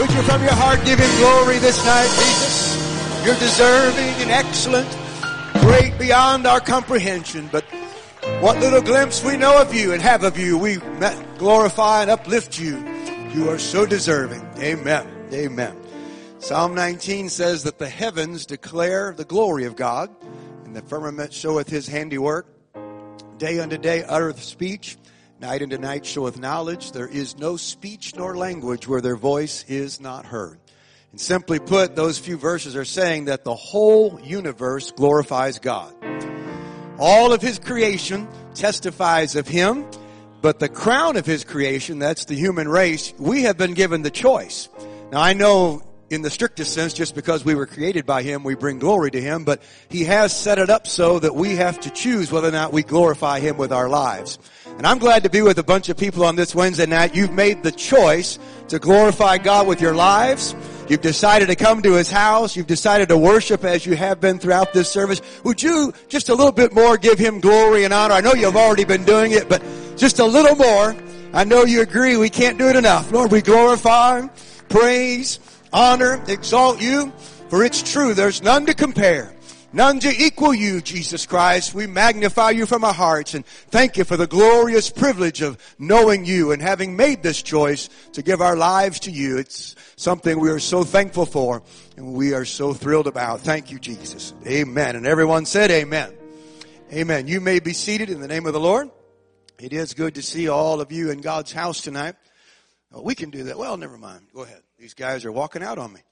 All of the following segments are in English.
Would you from your heart give him glory this night, Jesus? You're deserving and excellent, great beyond our comprehension. But what little glimpse we know of you and have of you, we glorify and uplift you. You are so deserving. Amen. Amen. Psalm 19 says that the heavens declare the glory of God, and the firmament showeth his handiwork. Day unto day uttereth speech, night unto night showeth knowledge. There is no speech nor language where their voice is not heard. And simply put, those few verses are saying that the whole universe glorifies God. All of his creation testifies of him, but the crown of his creation, that's the human race, we have been given the choice. Now I know in the strictest sense, just because we were created by him, we bring glory to him, but he has set it up so that we have to choose whether or not we glorify him with our lives. And I'm glad to be with a bunch of people on this Wednesday night. You've made the choice to glorify God with your lives. You've decided to come to his house. You've decided to worship as you have been throughout this service. Would you just a little bit more give him glory and honor? I know you've already been doing it, but just a little more. I know you agree we can't do it enough. Lord, we glorify, praise, honor, exalt you, for it's true. There's none to compare, none to equal you, Jesus Christ. We magnify you from our hearts and thank you for the glorious privilege of knowing you and having made this choice to give our lives to you. It's something we are so thankful for and we are so thrilled about. Thank you, Jesus. Amen. And everyone said amen. Amen. You may be seated in the name of the Lord. It is good to see all of you in God's house tonight. We can do that. Well, never mind. Go ahead. These guys are walking out on me.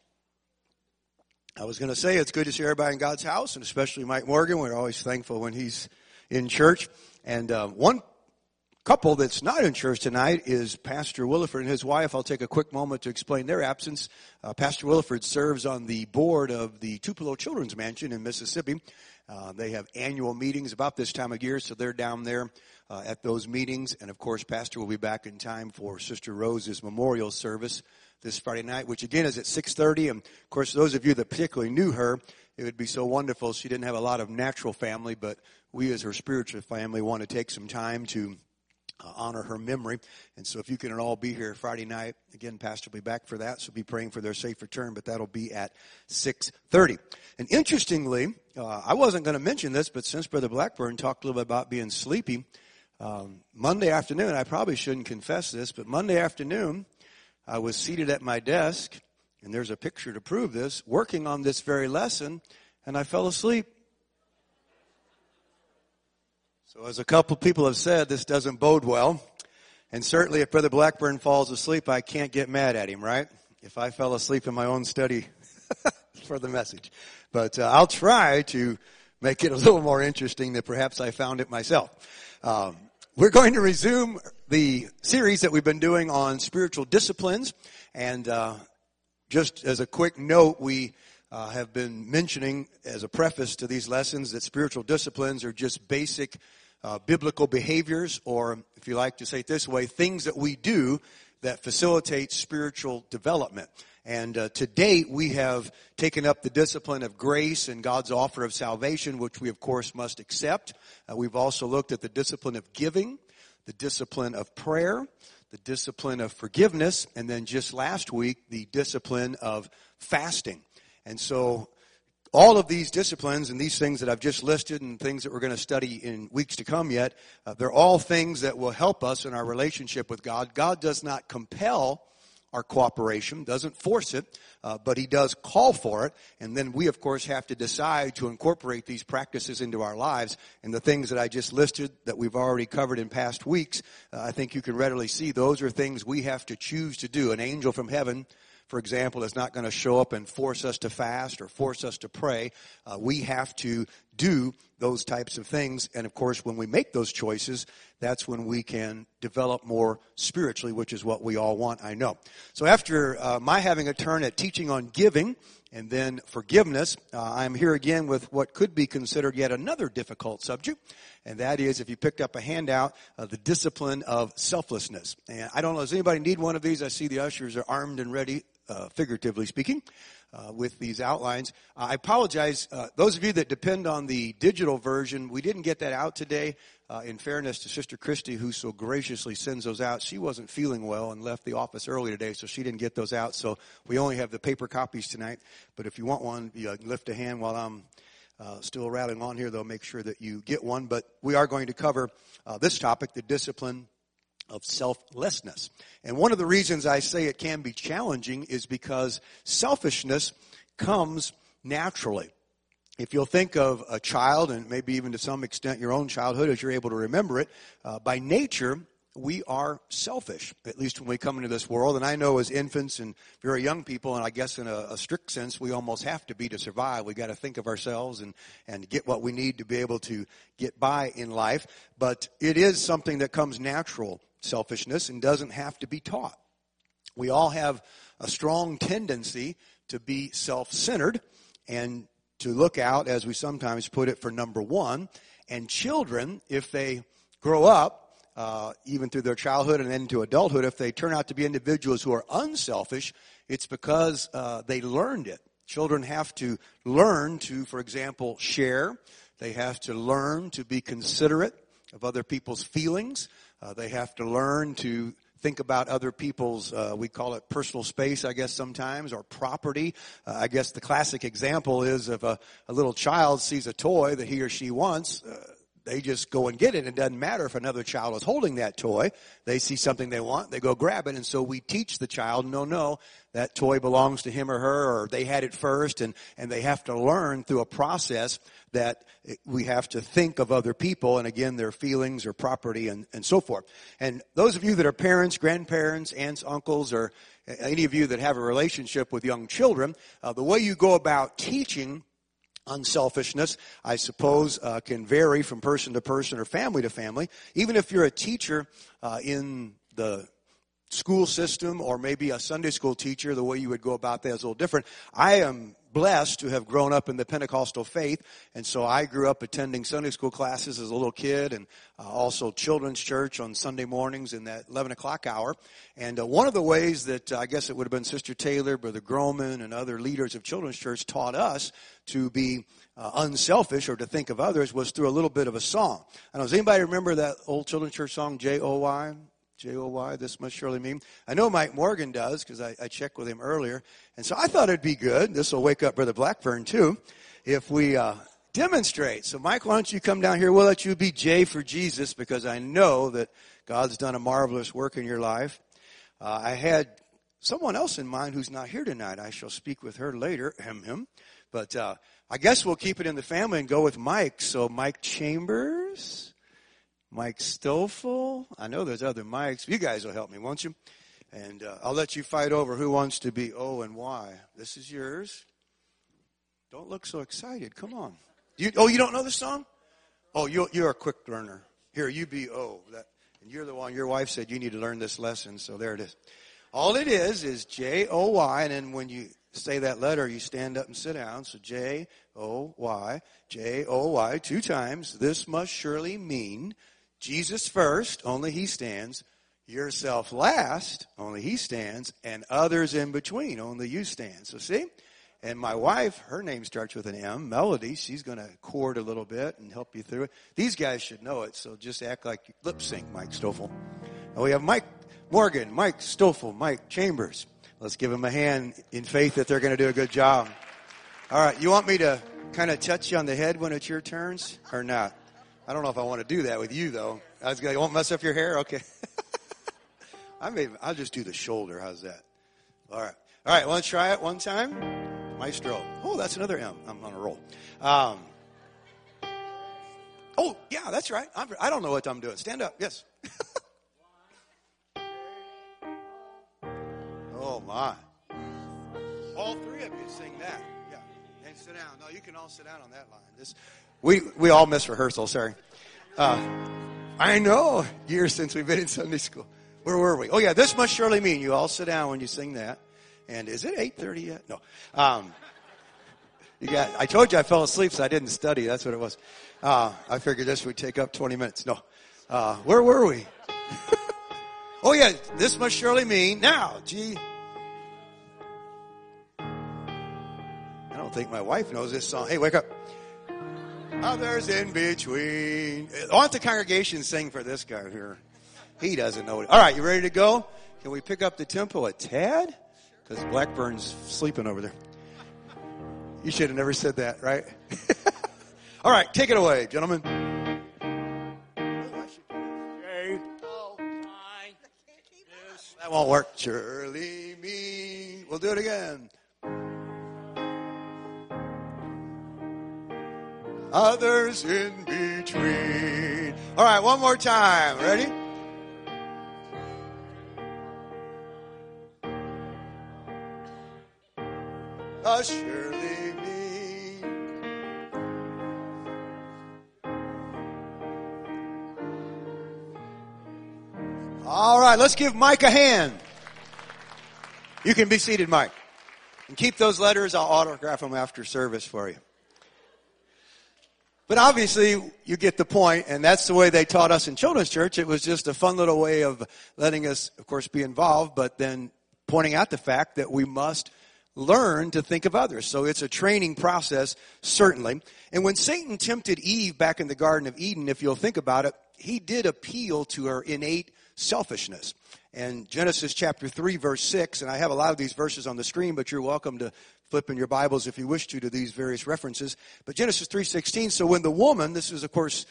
I was going to say it's good to see everybody in God's house, and especially Mike Morgan. We're always thankful when he's in church. And one couple that's not in church tonight is Pastor Williford and his wife. I'll take a quick moment to explain their absence. Pastor Williford serves on the board of the Tupelo Children's Mansion in Mississippi. They have annual meetings about this time of year, so they're down there at those meetings. And, of course, Pastor will be back in time for Sister Rose's memorial service this Friday night, which again is at 6:30. And of course, those of you that particularly knew her, it would be so wonderful. She didn't have a lot of natural family, but we as her spiritual family want to take some time to honor her memory. And so if you can all be here Friday night, again, Pastor will be back for that. So be praying for their safe return, but that'll be at 6:30. And interestingly, I wasn't going to mention this, but since Brother Blackburn talked a little bit about being sleepy, Monday afternoon, I probably shouldn't confess this, but Monday afternoon, I was seated at my desk, and there's a picture to prove this, working on this very lesson, and I fell asleep. So as a couple people have said, this doesn't bode well. And certainly if Brother Blackburn falls asleep, I can't get mad at him, right? If I fell asleep in my own study for the message. But I'll try to make it a little more interesting than perhaps I found it myself. We're going to resume the series that we've been doing on spiritual disciplines. And just as a quick note, we have been mentioning as a preface to these lessons that spiritual disciplines are just basic biblical behaviors, or if you like to say it this way, things that we do that facilitate spiritual development. And to date, we have taken up the discipline of grace and God's offer of salvation, which we, of course, must accept. We've also looked at the discipline of giving, the discipline of prayer, the discipline of forgiveness, and then just last week, the discipline of fasting. And so all of these disciplines and these things that I've just listed and things that we're going to study in weeks to come yet, they're all things that will help us in our relationship with God. God does not compel our cooperation, doesn't force it, but he does call for it. And then we, of course, have to decide to incorporate these practices into our lives. And the things that I just listed that we've already covered in past weeks, I think you can readily see those are things we have to choose to do. An angel from heaven, for example, is not going to show up and force us to fast or force us to pray. We have to do those types of things. And, of course, when we make those choices, that's when we can develop more spiritually, which is what we all want, I know. So after my having a turn at teaching on giving and then forgiveness, I'm here again with what could be considered yet another difficult subject, and that is, if you picked up a handout, the discipline of selflessness. And I don't know, does anybody need one of these? I see the ushers are armed and ready, figuratively speaking. with these outlines. I apologize. Those of you that depend on the digital version, we didn't get that out today. In fairness to Sister Christy, who so graciously sends those out, she wasn't feeling well and left the office early today, so she didn't get those out. So we only have the paper copies tonight. But if you want one, you lift a hand while I'm still rattling on here. They'll make sure that you get one. But we are going to cover this topic, the discipline of selflessness. And one of the reasons I say it can be challenging is because selfishness comes naturally. If you'll think of a child, and maybe even to some extent your own childhood as you're able to remember it, by nature, we are selfish, at least when we come into this world. And I know as infants and very young people, and I guess in a strict sense, we almost have to be to survive. We got to think of ourselves and get what we need to be able to get by in life. But it is something that comes natural, selfishness, and doesn't have to be taught. We all have a strong tendency to be self-centered and to look out, as we sometimes put it, for number one. And children, if they grow up, even through their childhood and then into adulthood, if they turn out to be individuals who are unselfish, it's because they learned it. Children have to learn to, for example, share. They have to learn to be considerate of other people's feelings. They have to learn to think about other people's, we call it personal space, I guess sometimes, or property. I guess the classic example is if a little child sees a toy that he or she wants, they just go and get it. It doesn't matter if another child is holding that toy. They see something they want, they go grab it. And so we teach the child, no, that toy belongs to him or her, or they had it first. And they have to learn through a process that we have to think of other people and, again, their feelings or property and so forth. And those of you that are parents, grandparents, aunts, uncles, or any of you that have a relationship with young children, the way you go about teaching unselfishness, I suppose, can vary from person to person or family to family. Even if you're a teacher in the school system or maybe a Sunday school teacher, the way you would go about that is a little different. I am blessed to have grown up in the Pentecostal faith, and so I grew up attending Sunday school classes as a little kid and also children's church on Sunday mornings in that 11 o'clock hour. And one of the ways that I guess it would have been Sister Taylor, Brother Groman, and other leaders of children's church taught us to be unselfish or to think of others was through a little bit of a song. I don't know, does anybody remember that old children's church song, J-O-Y? J-O-Y, this must surely mean. I know Mike Morgan does because I checked with him earlier. And so I thought it'd be good. This will wake up Brother Blackburn too if we demonstrate. So Mike, why don't you come down here? We'll let you be J for Jesus because I know that God's done a marvelous work in your life. I had someone else in mind who's not here tonight. I shall speak with her later. But I guess we'll keep it in the family and go with Mike. So Mike Chambers. Mike Stoffel. I know there's other Mikes. You guys will help me, won't you? And I'll let you fight over who wants to be O and Y. This is yours. Don't look so excited. Come on. You don't know the song? Oh, you're a quick learner. Here, you be O. And you're the one, your wife said you need to learn this lesson, so there it is. All it is J-O-Y, and then when you say that letter, you stand up and sit down. So J-O-Y, J-O-Y, 2 times. This must surely mean Jesus first, only he stands. Yourself last, only he stands. And others in between, only you stand. So see? And my wife, her name starts with an M, Melody. She's going to chord a little bit and help you through it. These guys should know it, so just act like you lip sync, Mike Stoffel. And we have Mike Morgan, Mike Stoffel, Mike Chambers. Let's give them a hand in faith that they're going to do a good job. All right, you want me to kind of touch you on the head when it's your turns or not? I don't know if I want to do that with you, though. I won't mess up your hair? Okay. I'll just do the shoulder. How's that? All right, want to try it one time? Maestro. Oh, that's another M. I'm on a roll. Oh, yeah, that's right. I don't know what I'm doing. Stand up. Yes. Oh, my. All 3 of you sing that. Yeah. And sit down. No, you can all sit down on that line. We all miss rehearsal. Sorry. I know. Years since we've been in Sunday school. Where were we? Oh, yeah. This must surely mean you all sit down when you sing that. And is it 8:30 yet? No. I told you I fell asleep, so I didn't study. That's what it was. I figured this would take up 20 minutes. No. Where were we? Oh, yeah. This must surely mean now. G. don't think my wife knows this song. Hey, wake up. Others in between. Why don't the congregation sing for this guy here? He doesn't know it. All right, you ready to go? Can we pick up the tempo a tad? Because Blackburn's sleeping over there. You should have never said that, right? All right, take it away, gentlemen. That won't work. Surely me. We'll do it again. Others in between. All right, one more time. Ready? Surely me. All right, let's give Mike a hand. You can be seated, Mike. And keep those letters. I'll autograph them after service for you. But obviously, you get the point, and that's the way they taught us in children's church. It was just a fun little way of letting us, of course, be involved, but then pointing out the fact that we must learn to think of others. So it's a training process, certainly. And when Satan tempted Eve back in the Garden of Eden, if you'll think about it, he did appeal to her innate selfishness. And Genesis chapter 3, verse 6, and I have a lot of these verses on the screen, but you're welcome to flip in your Bibles if you wish to these various references. But Genesis 3:16, so when the woman, this is, of course,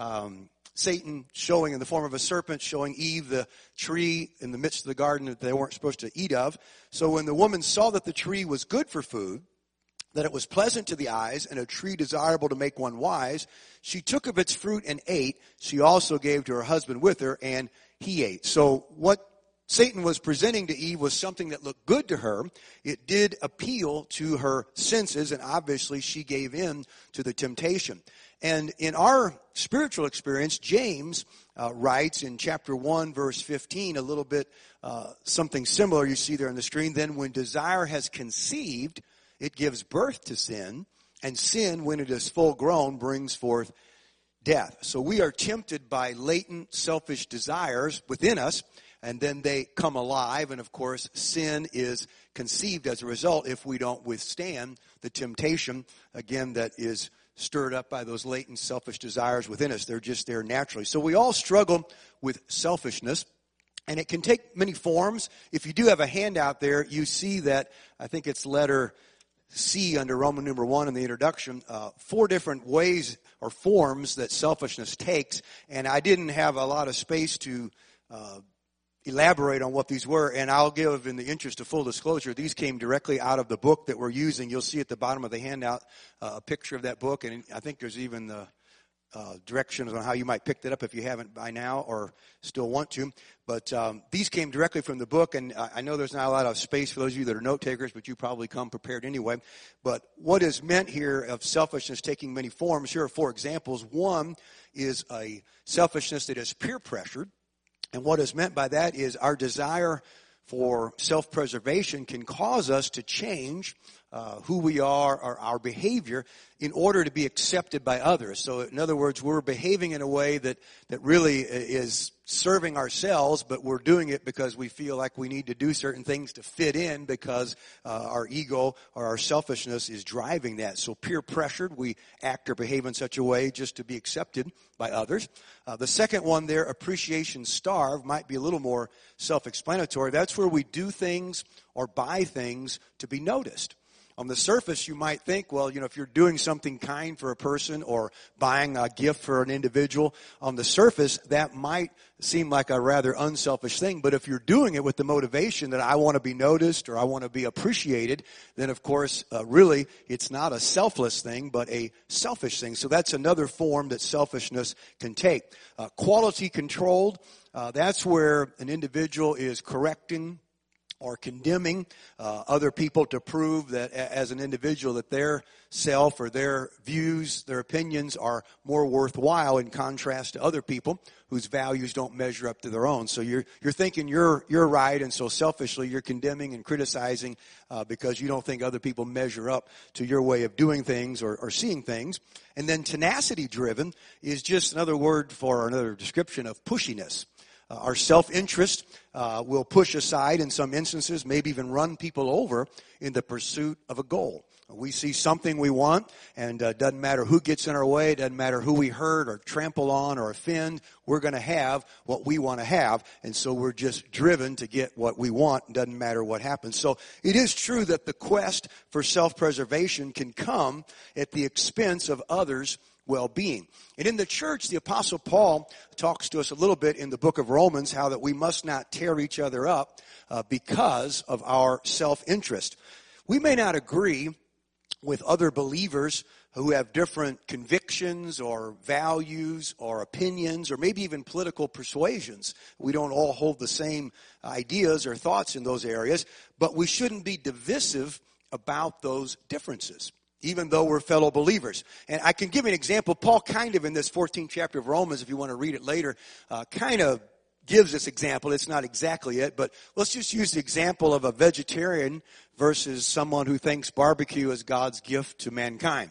Satan showing in the form of a serpent, showing Eve the tree in the midst of the garden that they weren't supposed to eat of. So when the woman saw that the tree was good for food, that it was pleasant to the eyes, and a tree desirable to make one wise, she took of its fruit and ate. She also gave to her husband with her, and he ate. So what Satan was presenting to Eve was something that looked good to her. It did appeal to her senses, and obviously she gave in to the temptation. And in our spiritual experience, James writes in chapter 1, verse 15, a little bit something similar you see there on the screen. Then when desire has conceived, it gives birth to sin, and sin, when it is full grown, brings forth death. So we are tempted by latent selfish desires within us, and then they come alive, and of course sin is conceived as a result if we don't withstand the temptation, again, that is stirred up by those latent selfish desires within us. They're just there naturally. So we all struggle with selfishness, and it can take many forms. If you do have a handout there, you see that, I think it's letter C under Roman numeral 1 in the introduction, 4 different ways or forms that selfishness takes, and I didn't have a lot of space to elaborate on what these were, and I'll give, in the interest of full disclosure, these came directly out of the book that we're using. You'll see at the bottom of the handout a picture of that book, and I think there's even the directions on how you might pick that up if you haven't by now or still want to. But these came directly from the book, and I know there's not a lot of space for those of you that are note takers, but you probably come prepared anyway. But what is meant here of selfishness taking many forms, here are 4 examples. One is a selfishness that is peer pressured. And what is meant by that is our desire for self-preservation can cause us to change who we are or our behavior in order to be accepted by others. So in other words, we're behaving in a way that really is serving ourselves, but we're doing it because we feel like we need to do certain things to fit in because our ego or our selfishness is driving that. So peer pressured, we act or behave in such a way just to be accepted by others. The second one there, appreciation starved, might be a little more self-explanatory. That's where we do things or buy things to be noticed. On the surface, you might think, well, if you're doing something kind for a person or buying a gift for an individual, on the surface, that might seem like a rather unselfish thing. But if you're doing it with the motivation that I want to be noticed or I want to be appreciated, then, of course, really, it's not a selfless thing, but a selfish thing. So that's another form that selfishness can take. Quality controlled, that's where an individual is correcting or condemning other people to prove that as an individual that their self or their views, their opinions are more worthwhile in contrast to other people whose values don't measure up to their own. So you're thinking you're right, and so selfishly you're condemning and criticizing because you don't think other people measure up to your way of doing things or seeing things. And then tenacity driven is just another word for another description of pushiness. Our self-interest will push aside in some instances, maybe even run people over in the pursuit of a goal. We see something we want, and it doesn't matter who gets in our way, it doesn't matter who we hurt or trample on or offend, we're going to have what we want to have, and so we're just driven to get what we want. It doesn't matter what happens. So it is true that the quest for self-preservation can come at the expense of others' well-being. And in the church, the Apostle Paul talks to us a little bit in the book of Romans how that we must not tear each other up because of our self-interest. We may not agree with other believers who have different convictions or values or opinions or maybe even political persuasions. We don't all hold the same ideas or thoughts in those areas, but we shouldn't be divisive about those differences, even though we're fellow believers. And I can give you an example. Paul kind of in this 14th chapter of Romans, if you want to read it later, kind of gives this example. It's not exactly it, but let's just use the example of a vegetarian versus someone who thinks barbecue is God's gift to mankind.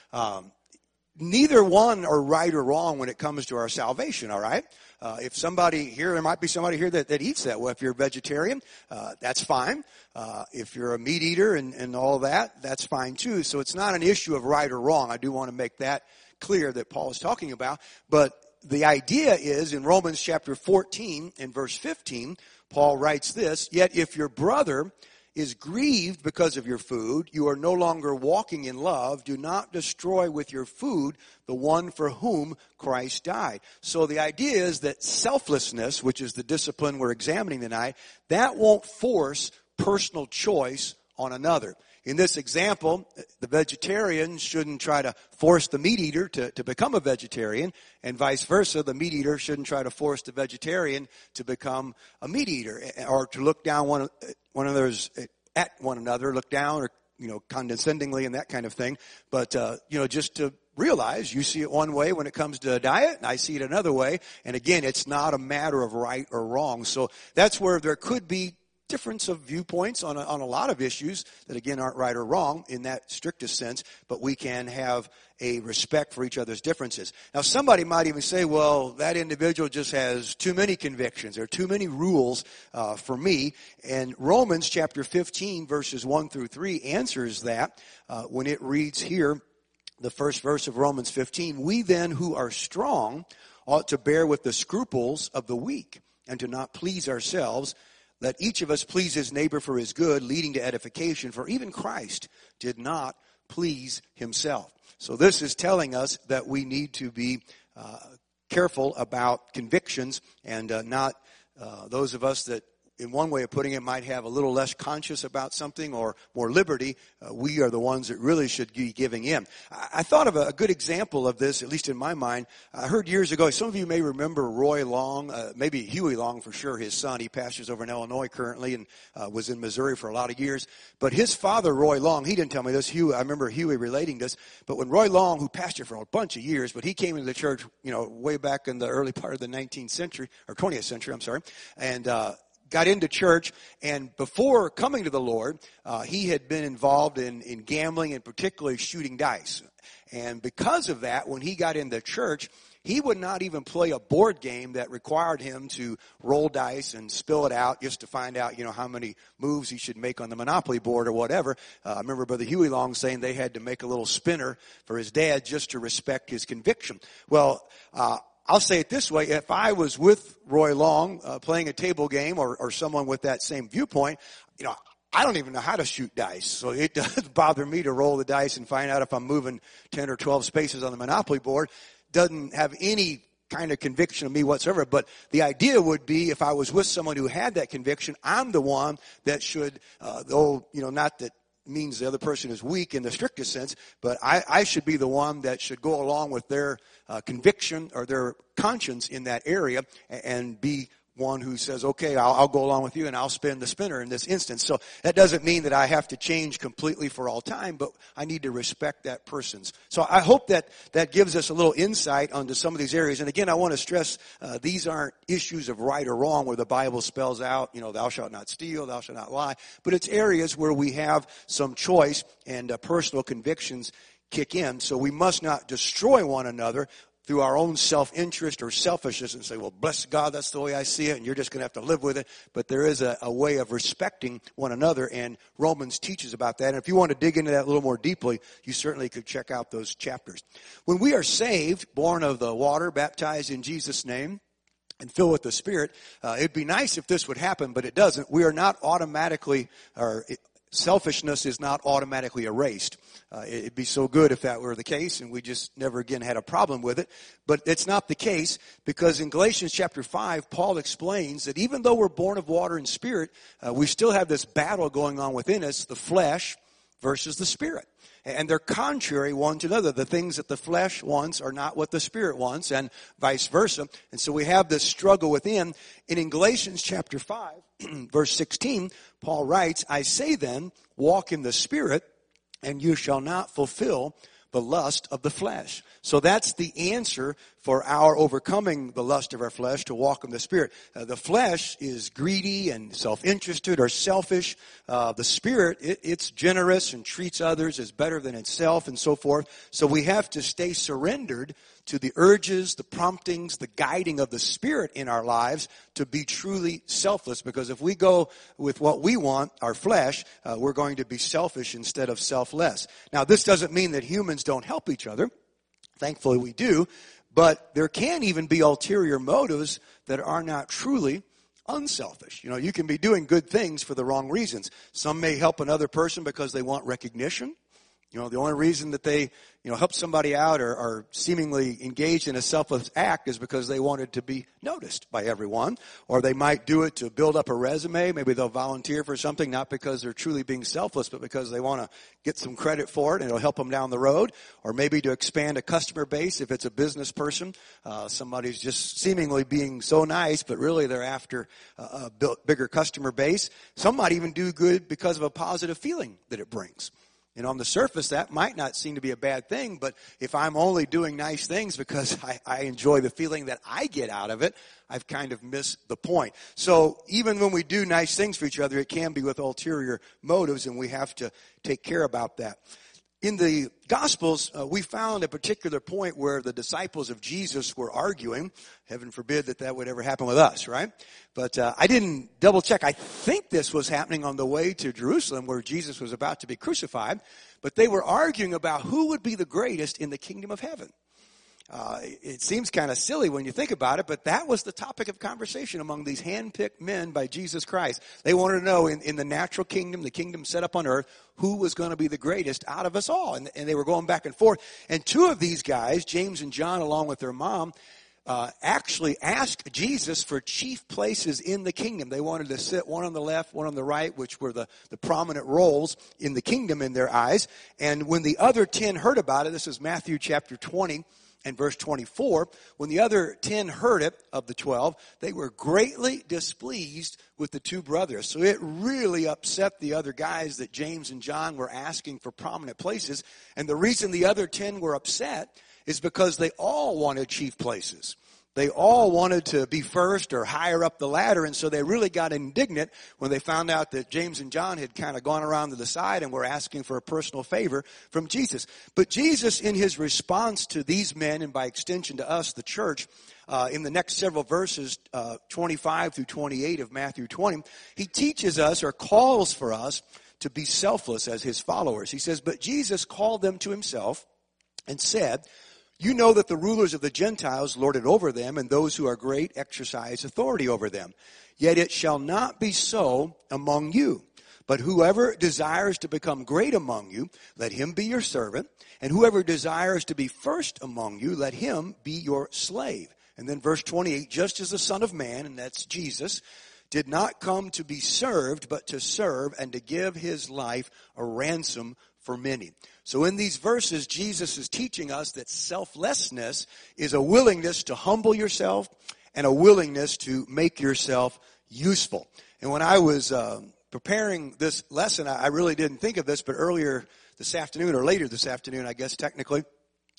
Neither one are right or wrong when it comes to our salvation, all right? If somebody here, there might be somebody here that eats that way. If you're a vegetarian, that's fine. If you're a meat eater and all that, that's fine too. So it's not an issue of right or wrong. I do want to make that clear that Paul is talking about. But the idea is in Romans chapter 14 and verse 15, Paul writes this, "Yet if your brother is grieved because of your food, you are no longer walking in love. Do not destroy with your food the one for whom Christ died." So the idea is that selflessness, which is the discipline we're examining tonight, that won't force personal choice on another. In this example, the vegetarian shouldn't try to force the meat eater to become a vegetarian, and vice versa. The meat eater shouldn't try to force the vegetarian to become a meat eater, or to look down one another's at one another, look down, or condescendingly and that kind of thing. But just to realize you see it one way when it comes to a diet, and I see it another way. And again, it's not a matter of right or wrong. So that's where there could be difference of viewpoints on a lot of issues that, again, aren't right or wrong in that strictest sense, but we can have a respect for each other's differences. Now, somebody might even say, well, that individual just has too many convictions. There are too many rules for me. And Romans chapter 15, verses 1 through 3 answers that when it reads here, the first verse of Romans 15, "We then who are strong ought to bear with the scruples of the weak and to not please ourselves. Let each of us please his neighbor for his good, leading to edification. For even Christ did not please himself." So this is telling us that we need to be careful about convictions and not those of us that, in one way of putting it, might have a little less conscious about something or more liberty. We are the ones that really should be giving in. I thought of a good example of this, at least in my mind. I heard years ago, some of you may remember Roy Long, maybe Huey Long for sure, his son. He pastors over in Illinois currently and was in Missouri for a lot of years. But his father, Roy Long, he didn't tell me this. I remember Huey relating this. But when Roy Long, who pastored for a bunch of years, but he came into the church, way back in the early part of the 19th century, or 20th century, I'm sorry, and got into church, and before coming to the Lord, he had been involved in gambling and particularly shooting dice. And because of that, when he got into church, he would not even play a board game that required him to roll dice and spill it out just to find out, how many moves he should make on the Monopoly board or whatever. I remember Brother Huey Long saying they had to make a little spinner for his dad just to respect his conviction. Well, I'll say it this way. If I was with Roy Long playing a table game or someone with that same viewpoint, I don't even know how to shoot dice. So it doesn't bother me to roll the dice and find out if I'm moving 10 or 12 spaces on the Monopoly board. Doesn't have any kind of conviction of me whatsoever. But the idea would be if I was with someone who had that conviction, I'm the one that should, not that means the other person is weak in the strictest sense, but I should be the one that should go along with their conviction or their conscience in that area and be one who says, okay, I'll go along with you and I'll spin the spinner in this instance. So that doesn't mean that I have to change completely for all time, but I need to respect that person's. So I hope that gives us a little insight onto some of these areas. And again, I want to stress these aren't issues of right or wrong where the Bible spells out, thou shalt not steal, thou shalt not lie. But it's areas where we have some choice and personal convictions kick in. So we must not destroy one another. through our own self-interest or selfishness and say, well, bless God, that's the way I see it, and you're just going to have to live with it. But there is a way of respecting one another, and Romans teaches about that. And if you want to dig into that a little more deeply, you certainly could check out those chapters. When we are saved, born of the water, baptized in Jesus' name, and filled with the Spirit, it'd be nice if this would happen, but it doesn't. We are not automatically, or selfishness is not automatically erased. It'd be so good if that were the case, and we just never again had a problem with it. But it's not the case, because in Galatians chapter 5, Paul explains that even though we're born of water and Spirit, we still have this battle going on within us, the flesh versus the Spirit. And they're contrary one to another. The things that the flesh wants are not what the Spirit wants, and vice versa. And so we have this struggle within. And in Galatians chapter 5, verse 16, Paul writes, I say then, walk in the Spirit, and you shall not fulfill the lust of the flesh. So that's the answer for our overcoming the lust of our flesh, to walk in the Spirit. The flesh is greedy and self-interested or selfish. The Spirit, it's generous and treats others as better than itself and so forth. So we have to stay surrendered to the urges, the promptings, the guiding of the Spirit in our lives to be truly selfless. Because if we go with what we want, our flesh, we're going to be selfish instead of selfless. Now, this doesn't mean that humans don't help each other. Thankfully, we do. But there can even be ulterior motives that are not truly unselfish. You know, you can be doing good things for the wrong reasons. Some may help another person because they want recognition. You know, the only reason that they, help somebody out or are seemingly engaged in a selfless act is because they wanted to be noticed by everyone. Or they might do it to build up a resume. Maybe they'll volunteer for something, not because they're truly being selfless, but because they want to get some credit for it and it'll help them down the road. Or maybe to expand a customer base if it's a business person. Somebody's just seemingly being so nice, but really they're after a bigger customer base. Some might even do good because of a positive feeling that it brings. And on the surface, that might not seem to be a bad thing, but if I'm only doing nice things because I enjoy the feeling that I get out of it, I've kind of missed the point. So even when we do nice things for each other, it can be with ulterior motives, and we have to take care about that. In the Gospels, we found a particular point where the disciples of Jesus were arguing. Heaven forbid that would ever happen with us, right? But I didn't double check. I think this was happening on the way to Jerusalem where Jesus was about to be crucified. But they were arguing about who would be the greatest in the kingdom of heaven. It seems kind of silly when you think about it, but that was the topic of conversation among these hand-picked men by Jesus Christ. They wanted to know in the natural kingdom, the kingdom set up on earth, who was going to be the greatest out of us all. And they were going back and forth. And two of these guys, James and John, along with their mom, actually asked Jesus for chief places in the kingdom. They wanted to sit one on the left, one on the right, which were the prominent roles in the kingdom in their eyes. And when the other 10 heard about it, this is Matthew chapter 20, and verse 24, when the other 10 heard it of the 12, they were greatly displeased with the two brothers. So it really upset the other guys that James and John were asking for prominent places. And the reason the other 10 were upset is because they all wanted chief places. They all wanted to be first or higher up the ladder, and so they really got indignant when they found out that James and John had kind of gone around to the side and were asking for a personal favor from Jesus. But Jesus, in his response to these men, and by extension to us, the church, in the next several verses, 25 through 28 of Matthew 20, he teaches us or calls for us to be selfless as his followers. He says, "But Jesus called them to himself and said, you know that the rulers of the Gentiles lord it over them, and those who are great exercise authority over them. Yet it shall not be so among you. But whoever desires to become great among you, let him be your servant. And whoever desires to be first among you, let him be your slave." And then verse 28, "Just as the Son of Man," and that's Jesus, "did not come to be served, but to serve and to give his life a ransom for many." So in these verses, Jesus is teaching us that selflessness is a willingness to humble yourself and a willingness to make yourself useful. And when I was preparing this lesson, I really didn't think of this, but earlier this afternoon, or later this afternoon, I guess technically,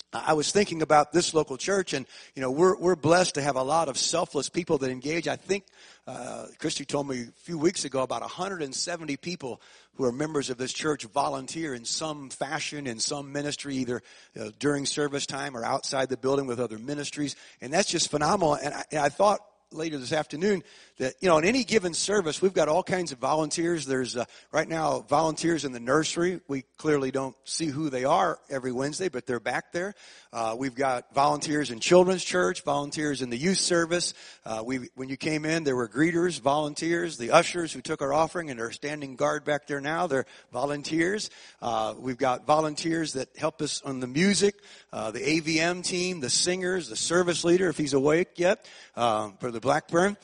I was thinking about this local church, and we're blessed to have a lot of selfless people that engage. I think Christy told me a few weeks ago about 170 people who are members of this church volunteer in some fashion, in some ministry, either during service time or outside the building with other ministries, and that's just phenomenal. And I thought later this afternoon that, in any given service, we've got all kinds of volunteers. There's right now volunteers in the nursery. We clearly don't see who they are every Wednesday, but they're back there. We've got volunteers in children's church, volunteers in the youth service. When you came in, there were greeters, volunteers, the ushers who took our offering and are standing guard back there now. They're volunteers. We've got volunteers that help us on the music, the AVM team, the singers, the service leader, if he's awake yet, for the Blackburn.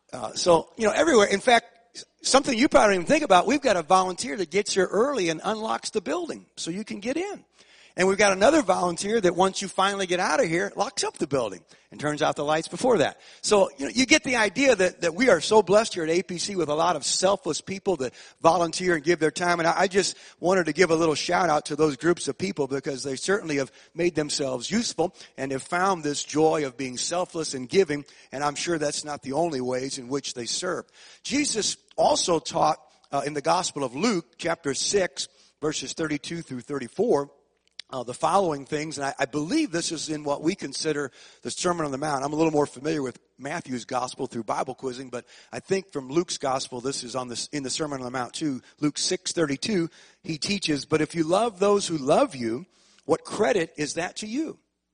So, everywhere. In fact, something you probably don't even think about, we've got a volunteer that gets here early and unlocks the building so you can get in. And we've got another volunteer that once you finally get out of here, locks up the building and turns out the lights before that. So, you get the idea that we are so blessed here at APC with a lot of selfless people that volunteer and give their time. And I just wanted to give a little shout out to those groups of people because they certainly have made themselves useful and have found this joy of being selfless and giving. And I'm sure that's not the only ways in which they serve. Jesus also taught in the Gospel of Luke, chapter 6, verses 32 through 34, the following things, and I believe this is in what we consider the Sermon on the Mount. I'm a little more familiar with Matthew's Gospel through Bible quizzing, but I think from Luke's Gospel, this is in the Sermon on the Mount too. Luke 6:32, he teaches, "But if you love those who love you, what credit is that to you?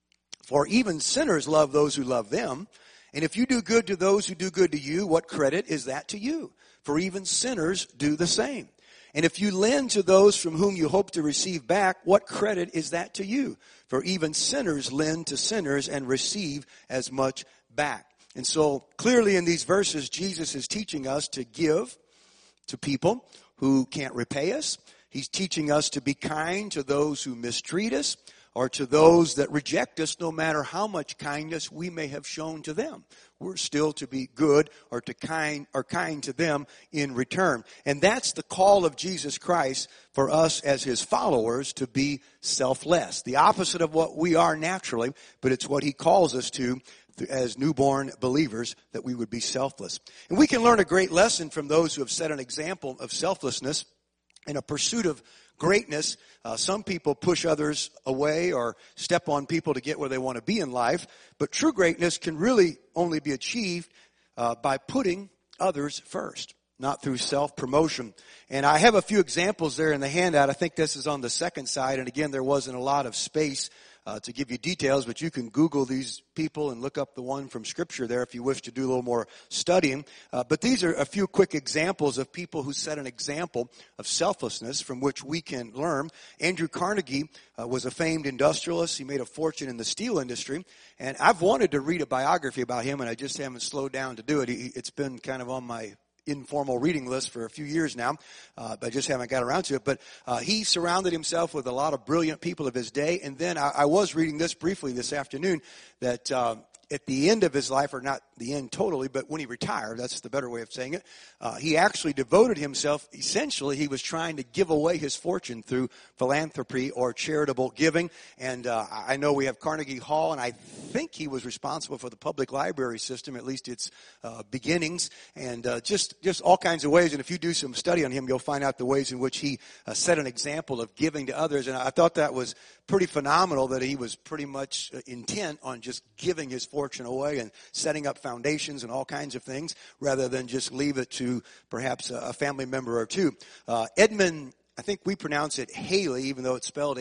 For even sinners love those who love them. And if you do good to those who do good to you, what credit is that to you? For even sinners do the same. And if you lend to those from whom you hope to receive back, what credit is that to you? For even sinners lend to sinners and receive as much back." And so clearly in these verses, Jesus is teaching us to give to people who can't repay us. He's teaching us to be kind to those who mistreat us or to those that reject us, no matter how much kindness we may have shown to them. We're still to be good or kind to them in return. And that's the call of Jesus Christ for us as his followers, to be selfless. The opposite of what we are naturally, but it's what he calls us to as newborn believers, that we would be selfless. And we can learn a great lesson from those who have set an example of selflessness in a pursuit of greatness. Some people push others away or step on people to get where they want to be in life. But true greatness can really only be achieved by putting others first, not through self-promotion. And I have a few examples there in the handout. I think this is on the second side. And again, there wasn't a lot of space to give you details, but you can Google these people and look up the one from Scripture there if you wish to do a little more studying. But these are a few quick examples of people who set an example of selflessness from which we can learn. Andrew Carnegie was a famed industrialist. He made a fortune in the steel industry. And I've wanted to read a biography about him, and I just haven't slowed down to do it. It's been kind of on my informal reading list for a few years now, but I just haven't got around to it. But he surrounded himself with a lot of brilliant people of his day. And then I was reading this briefly this afternoon, that at the end of his life, or not the end totally, but when he retired, that's the better way of saying it, he actually devoted himself, essentially, he was trying to give away his fortune through philanthropy or charitable giving. And I know we have Carnegie Hall, and I think he was responsible for the public library system, at least its beginnings, and just all kinds of ways. And if you do some study on him, you'll find out the ways in which he set an example of giving to others. And I thought that was pretty phenomenal, that he was pretty much intent on just giving his fortune away and setting up foundations and all kinds of things, rather than just leave it to perhaps a family member or two. Edmund, I think we pronounce it Halley, even though it's spelled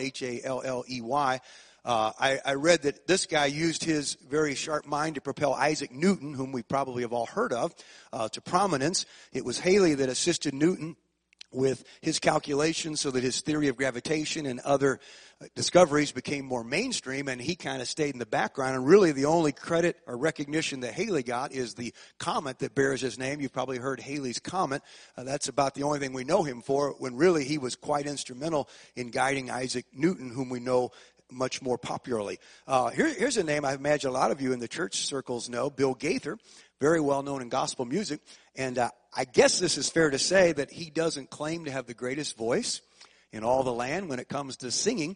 Halley. I read that this guy used his very sharp mind to propel Isaac Newton, whom we probably have all heard of, to prominence. It was Halley that assisted Newton with his calculations so that his theory of gravitation and other discoveries became more mainstream, and he kind of stayed in the background. And really the only credit or recognition that Halley got is the comet that bears his name. You've probably heard Halley's Comet. That's about the only thing we know him for, when really he was quite instrumental in guiding Isaac Newton, whom we know much more popularly. Here's a name I imagine a lot of you in the church circles know, Bill Gaither, very well known in gospel music. And I guess this is fair to say that he doesn't claim to have the greatest voice in all the land when it comes to singing,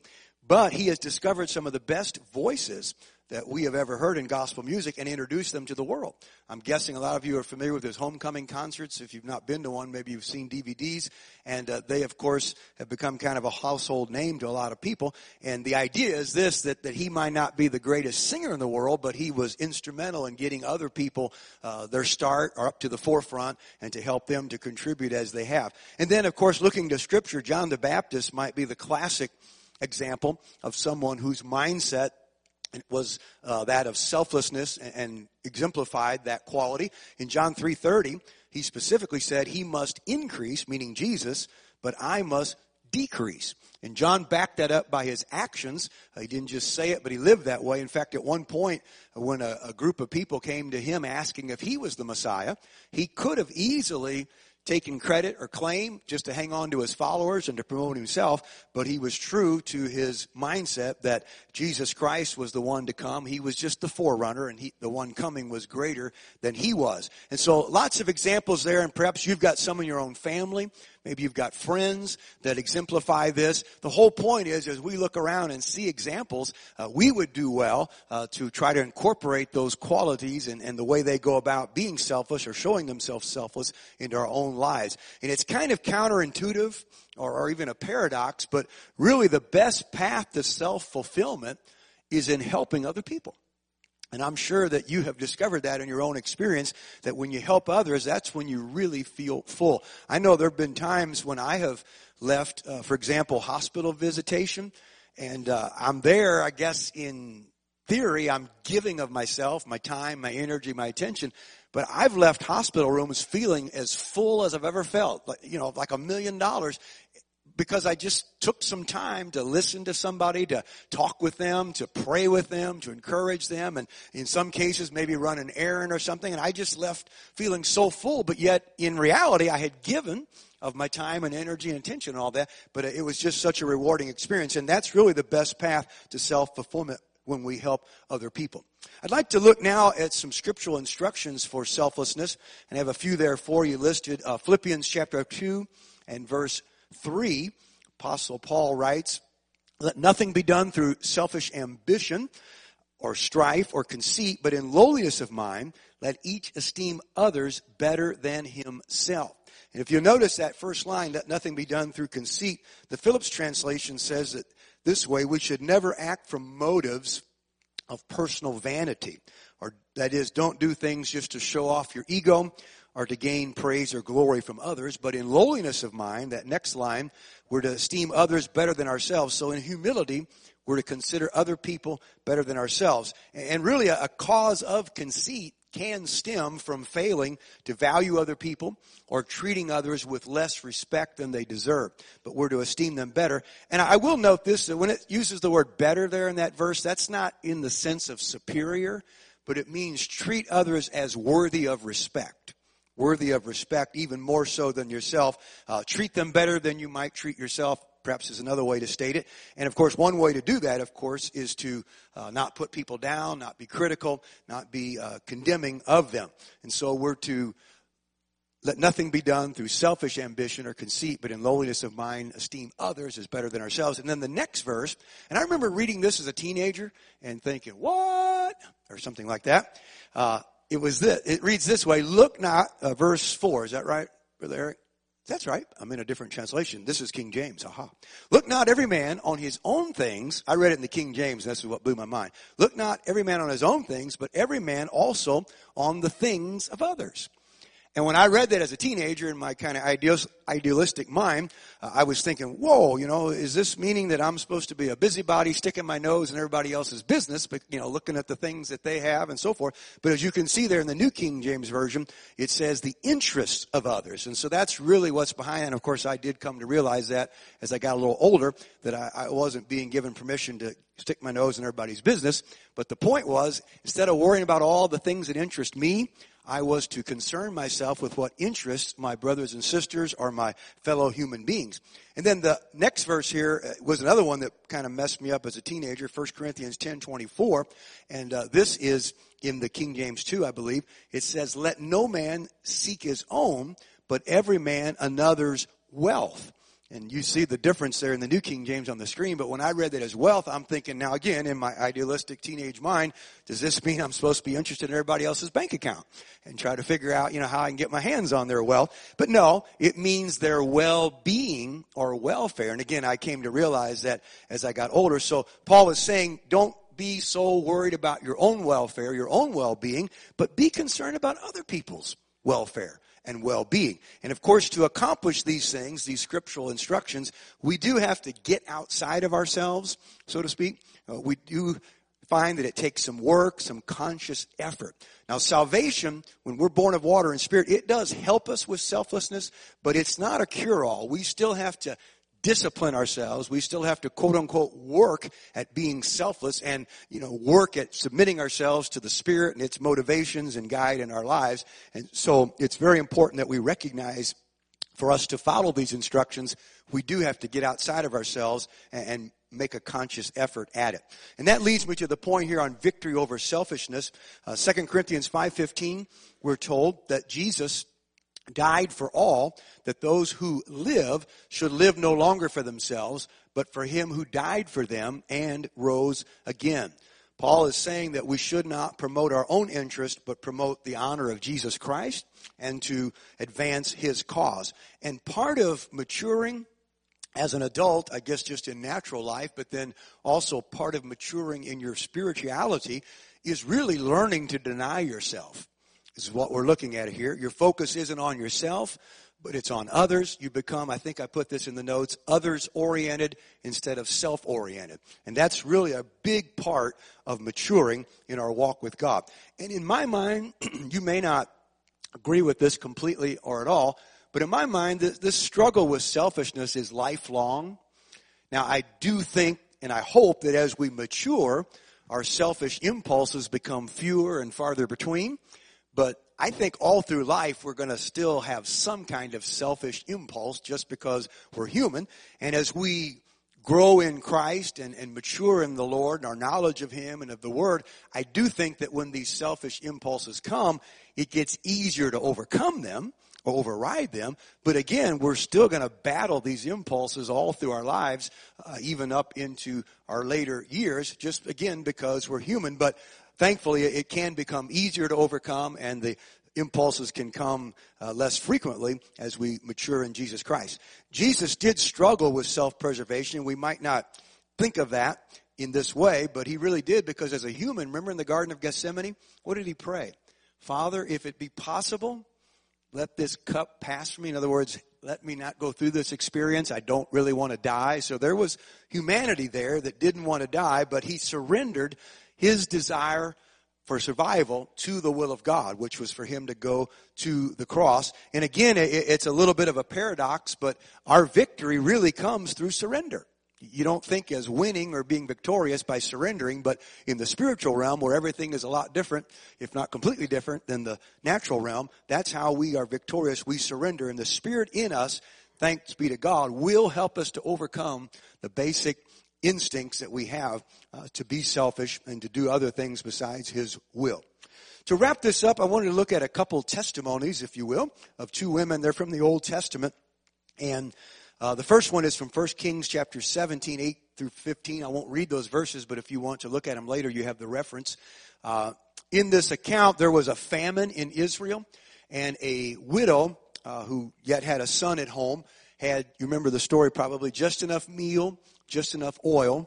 But he has discovered some of the best voices that we have ever heard in gospel music and introduced them to the world. I'm guessing a lot of you are familiar with his homecoming concerts. If you've not been to one, maybe you've seen DVDs. And they, of course, have become kind of a household name to a lot of people. And the idea is this, that he might not be the greatest singer in the world, but he was instrumental in getting other people their start or up to the forefront and to help them to contribute as they have. And then, of course, looking to Scripture, John the Baptist might be the classic example of someone whose mindset was that of selflessness and exemplified that quality. In John 3:30, he specifically said, he must increase, meaning Jesus, but I must decrease. And John backed that up by his actions. He didn't just say it, but he lived that way. In fact, at one point, when a group of people came to him asking if he was the Messiah, he could have easily taking credit or claim just to hang on to his followers and to promote himself, but he was true to his mindset that Jesus Christ was the one to come. He was just the forerunner, and the one coming was greater than he was. And so lots of examples there, and perhaps you've got some in your own family. Maybe you've got friends that exemplify this. The whole point is, as we look around and see examples, we would do well to try to incorporate those qualities and the way they go about being selfish or showing themselves selfless into our own lives. And it's kind of counterintuitive or even a paradox, but really the best path to self-fulfillment is in helping other people. And I'm sure that you have discovered that in your own experience, that when you help others, that's when you really feel full. I know there have been times when I have left, for example, hospital visitation, and I'm there, I guess, in theory, I'm giving of myself, my time, my energy, my attention, but I've left hospital rooms feeling as full as I've ever felt, like $1 million. Because I just took some time to listen to somebody, to talk with them, to pray with them, to encourage them, and in some cases maybe run an errand or something, and I just left feeling so full, but yet in reality I had given of my time and energy and attention and all that, but it was just such a rewarding experience, and that's really the best path to self-fulfillment when we help other people. I'd like to look now at some scriptural instructions for selflessness, and I have a few there for you listed. Philippians chapter 2 and verse 3, Apostle Paul writes, let nothing be done through selfish ambition or strife or conceit, but in lowliness of mind, let each esteem others better than himself. And if you notice that first line, let nothing be done through conceit, the Phillips translation says it this way, we should never act from motives of personal vanity. Or that is, don't do things just to show off your ego or to gain praise or glory from others, but in lowliness of mind, that next line, we're to esteem others better than ourselves. So in humility, we're to consider other people better than ourselves. And really a cause of conceit can stem from failing to value other people or treating others with less respect than they deserve. But we're to esteem them better. And I will note this, that when it uses the word better there in that verse, that's not in the sense of superior, but it means treat others as worthy of respect. Worthy of respect, even more so than yourself. Treat them better than you might treat yourself, perhaps is another way to state it. And of course, one way to do that, of course, is to not put people down, not be critical, not be condemning of them. And so we're to let nothing be done through selfish ambition or conceit, but in lowliness of mind, esteem others as better than ourselves. And then the next verse, and I remember reading this as a teenager and thinking, what? Or something like that. It reads this way, look not, verse 4, is that right, Brother Eric? That's right. I'm in a different translation. This is King James. Aha. Look not every man on his own things. I read it in the King James, and that's what blew my mind. Look not every man on his own things, but every man also on the things of others. And when I read that as a teenager in my kind of idealistic mind, I was thinking, whoa, is this meaning that I'm supposed to be a busybody sticking my nose in everybody else's business, but, looking at the things that they have and so forth. But as you can see there in the New King James Version, it says the interests of others. And so that's really what's behind it. And of course, I did come to realize that as I got a little older, that I wasn't being given permission to stick my nose in everybody's business. But the point was, instead of worrying about all the things that interest me, I was to concern myself with what interests my brothers and sisters or my fellow human beings. And then the next verse here was another one that kind of messed me up as a teenager, 1 Corinthians 10:24. And this is in the King James 2, I believe. It says, let no man seek his own, but every man another's wealth. And you see the difference there in the New King James on the screen. But when I read that as wealth, I'm thinking now again in my idealistic teenage mind, does this mean I'm supposed to be interested in everybody else's bank account and try to figure out, how I can get my hands on their wealth? But no, it means their well-being or welfare. And again, I came to realize that as I got older. So Paul is saying, don't be so worried about your own welfare, your own well-being, but be concerned about other people's welfare and well-being. And of course, to accomplish these things, these scriptural instructions, we do have to get outside of ourselves, so to speak. We do find that it takes some work, some conscious effort. Now, salvation, when we're born of water and spirit, it does help us with selflessness, but it's not a cure-all. We still have to discipline ourselves. We still have to, quote unquote, work at being selfless and, work at submitting ourselves to the Spirit and its motivations and guide in our lives. And so it's very important that we recognize for us to follow these instructions, we do have to get outside of ourselves and make a conscious effort at it. And that leads me to the point here on victory over selfishness. 2 Corinthians 5:15, we're told that Jesus died for all, that those who live should live no longer for themselves, but for him who died for them and rose again. Paul is saying that we should not promote our own interest, but promote the honor of Jesus Christ and to advance his cause. And part of maturing as an adult, I guess just in natural life, but then also part of maturing in your spirituality is really learning to deny yourself. This is what we're looking at here. Your focus isn't on yourself, but it's on others. You become, I think I put this in the notes, others-oriented instead of self-oriented. And that's really a big part of maturing in our walk with God. And in my mind, you may not agree with this completely or at all, but in my mind, this struggle with selfishness is lifelong. Now, I do think and I hope that as we mature, our selfish impulses become fewer and farther between. But I think all through life, we're going to still have some kind of selfish impulse just because we're human. And as we grow in Christ and mature in the Lord and our knowledge of him and of the Word, I do think that when these selfish impulses come, it gets easier to overcome them or override them. But again, we're still going to battle these impulses all through our lives, even up into our later years, just again because we're human. But thankfully, it can become easier to overcome, and the impulses can come less frequently as we mature in Jesus Christ. Jesus did struggle with self-preservation. We might not think of that in this way, but he really did, because as a human, remember in the Garden of Gethsemane, what did he pray? Father, if it be possible, let this cup pass from me. In other words, let me not go through this experience. I don't really want to die. So there was humanity there that didn't want to die, but he surrendered his desire for survival to the will of God, which was for him to go to the cross. And again, it's a little bit of a paradox, but our victory really comes through surrender. You don't think as winning or being victorious by surrendering, but in the spiritual realm where everything is a lot different, if not completely different than the natural realm, that's how we are victorious. We surrender, and the Spirit in us, thanks be to God, will help us to overcome the basic instincts that we have to be selfish and to do other things besides his will. To wrap this up, I wanted to look at a couple testimonies, if you will, of two women. They're from the Old Testament. And the first one is from 1 Kings chapter 17, 8 through 15. I won't read those verses, but if you want to look at them later, you have the reference. In this account, there was a famine in Israel, and a widow who yet had a son at home had, you remember the story probably, just enough meal, just enough oil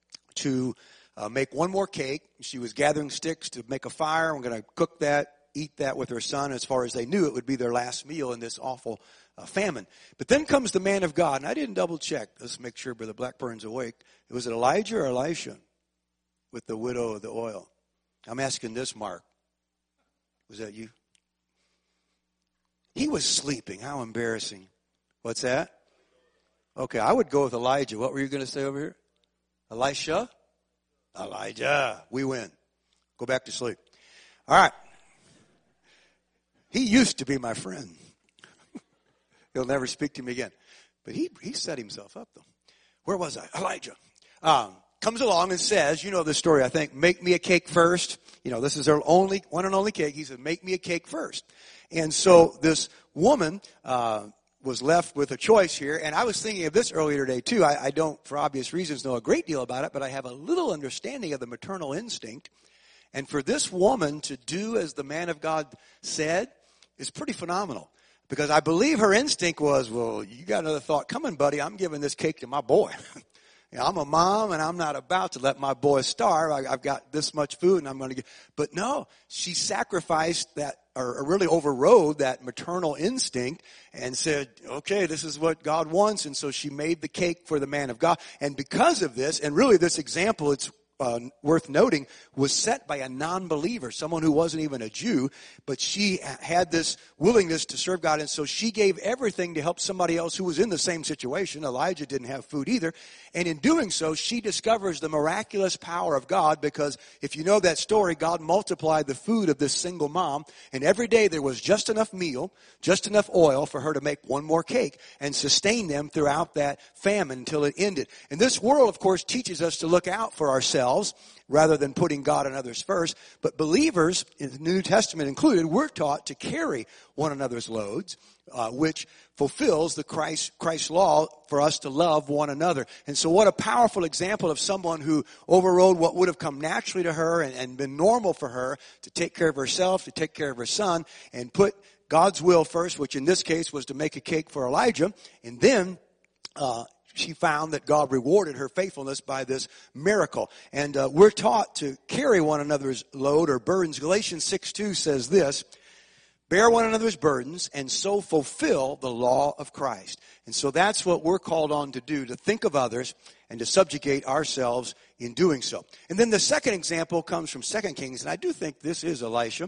to make one more cake. She was gathering sticks to make a fire. I'm going to cook that, eat that with her son. As far as they knew, it would be their last meal in this awful famine. But then comes the man of God, and I didn't double check. Let's make sure Brother Blackburn's awake. Was it Elijah or Elisha with the widow of the oil? I'm asking this, Mark. Was that you? He was sleeping. How embarrassing. What's that? Okay, I would go with Elijah. What were you going to say over here? Elisha? Elijah. We win. Go back to sleep. All right. He used to be my friend. He'll never speak to me again. But he set himself up, though. Where was I? Elijah. Comes along and says, you know this story, I think, make me a cake first. You know, this is their one and only cake. He said, make me a cake first. And so this woman was left with a choice here, and I was thinking of this earlier today too. I don't, for obvious reasons, know a great deal about it, but I have a little understanding of the maternal instinct. And for this woman to do as the man of God said is pretty phenomenal. Because I believe her instinct was, well, you got another thought coming, buddy. I'm giving this cake to my boy. I'm a mom, and I'm not about to let my boy starve. I've got this much food, and I'm going to get. But no, she sacrificed that, or really overrode that maternal instinct and said, okay, this is what God wants. And so she made the cake for the man of God. And because of this, and really this example, it's worth noting, was set by a non-believer, someone who wasn't even a Jew, but she had this willingness to serve God, and so she gave everything to help somebody else who was in the same situation. Elijah didn't have food either, and in doing so, she discovers the miraculous power of God, because if you know that story, God multiplied the food of this single mom, and every day there was just enough meal, just enough oil for her to make one more cake and sustain them throughout that famine until it ended. And this world, of course, teaches us to look out for ourselves rather than putting God and others first. But believers, in the New Testament included, we're taught to carry one another's loads, which fulfills the Christ law for us to love one another. And so what a powerful example of someone who overrode what would have come naturally to her and been normal for her to take care of herself, to take care of her son, and put God's will first, which in this case was to make a cake for Elijah, and then she found that God rewarded her faithfulness by this miracle. And we're taught to carry one another's load or burdens. Galatians 6:2 says this, bear one another's burdens and so fulfill the law of Christ. And so that's what we're called on to do, to think of others and to subjugate ourselves in doing so. And then the second example comes from 2 Kings, and I do think this is Elisha.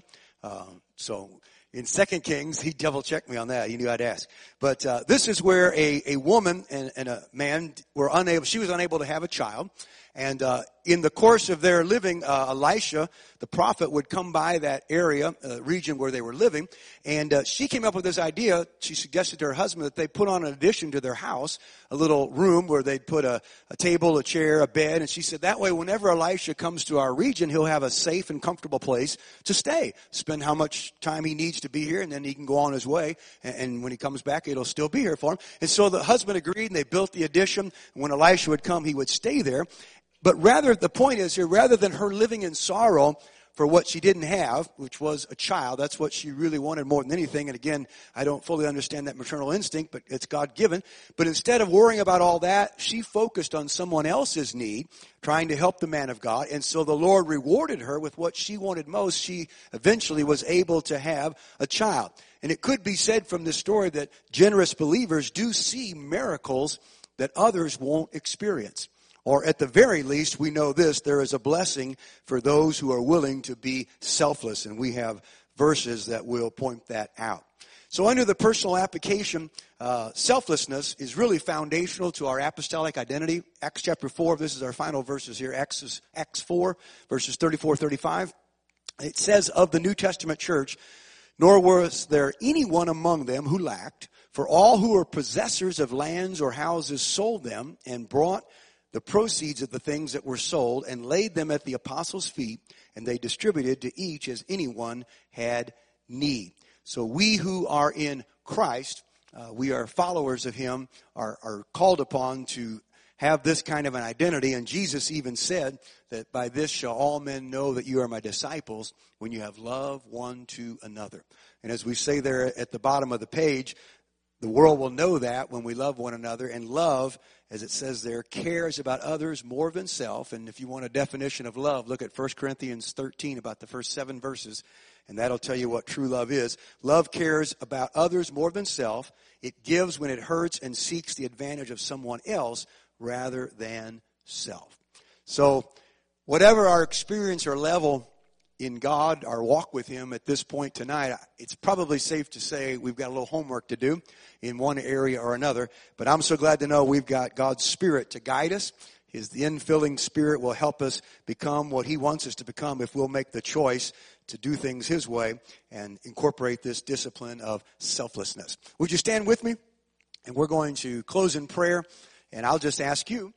In 2 Kings, he double-checked me on that. He knew I'd ask. But this is where a woman and a man were unable, she was unable to have a child. And in the course of their living, Elisha, the prophet, would come by that area, region where they were living. And she came up with this idea. She suggested to her husband that they put on an addition to their house, a little room where they'd put a table, a chair, a bed. And she said, that way, whenever Elisha comes to our region, he'll have a safe and comfortable place to stay. Spend how much time he needs to be here, and then he can go on his way. And when he comes back, it'll still be here for him. And so the husband agreed, and they built the addition. When Elisha would come, he would stay there. But the point is here, rather than her living in sorrow for what she didn't have, which was a child, that's what she really wanted more than anything. And again, I don't fully understand that maternal instinct, but it's God-given. But instead of worrying about all that, she focused on someone else's need, trying to help the man of God. And so the Lord rewarded her with what she wanted most. She eventually was able to have a child. And it could be said from this story that generous believers do see miracles that others won't experience. Or at the very least, we know this, there is a blessing for those who are willing to be selfless. And we have verses that will point that out. So under the personal application, selflessness is really foundational to our apostolic identity. Acts chapter 4, this is our final verses here. Acts 4, verses 34-35. It says of the New Testament church, nor was there anyone among them who lacked, for all who were possessors of lands or houses sold them and brought the proceeds of the things that were sold and laid them at the apostles' feet, and they distributed to each as anyone had need. So we who are in Christ, we are followers of Him, are called upon to have this kind of an identity. And Jesus even said that by this shall all men know that you are my disciples, when you have love one to another. And as we say there at the bottom of the page, the world will know that when we love one another. And love, as it says there, cares about others more than self. And if you want a definition of love, look at 1 Corinthians 13, about the first 7 verses, and that'll tell you what true love is. Love cares about others more than self. It gives when it hurts and seeks the advantage of someone else rather than self. So whatever our experience or level in God, our walk with Him at this point tonight, it's probably safe to say we've got a little homework to do in one area or another. But I'm so glad to know we've got God's Spirit to guide us. The infilling Spirit will help us become what He wants us to become if we'll make the choice to do things His way and incorporate this discipline of selflessness. Would you stand with me? And we're going to close in prayer. And I'll just ask you,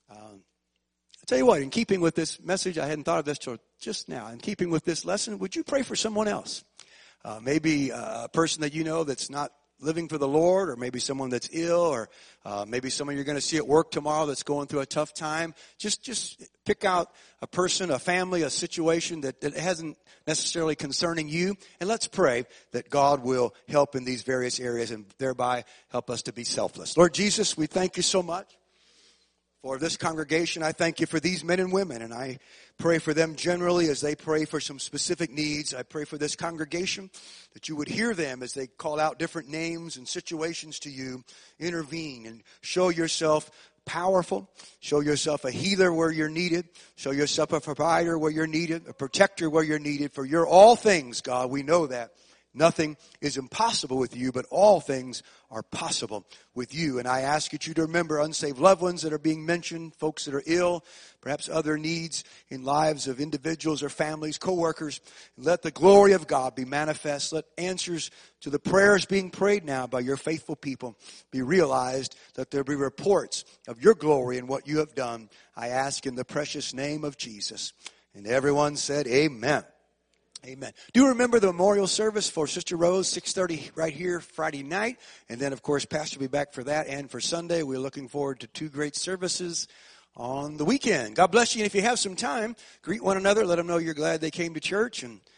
I'll tell you what, in keeping with this message, I hadn't thought of this till just now. In keeping with this lesson, would you pray for someone else? Maybe a person that you know that's not living for the Lord, or maybe someone that's ill, or maybe someone you're going to see at work tomorrow that's going through a tough time. Just pick out a person, a family, a situation that hasn't necessarily concerning you, and let's pray that God will help in these various areas and thereby help us to be selfless. Lord Jesus, we thank you so much for this congregation. I thank you for these men and women, and I pray for them generally as they pray for some specific needs. I pray for this congregation that you would hear them as they call out different names and situations to you. Intervene and show yourself powerful. Show yourself a healer where you're needed. Show yourself a provider where you're needed, a protector where you're needed. For you're all things, God. We know that. Nothing is impossible with you, but all things are possible with you. And I ask you to remember unsaved loved ones that are being mentioned, folks that are ill, perhaps other needs in lives of individuals or families, co-workers. Let the glory of God be manifest. Let answers to the prayers being prayed now by your faithful people be realized, that there be reports of your glory and what you have done. I ask in the precious name of Jesus. And everyone said, amen. Amen. Do remember the memorial service for Sister Rose, 6:30 right here Friday night. And then, of course, Pastor will be back for that and for Sunday. We're looking forward to 2 great services on the weekend. God bless you. And if you have some time, greet one another. Let them know you're glad they came to church. And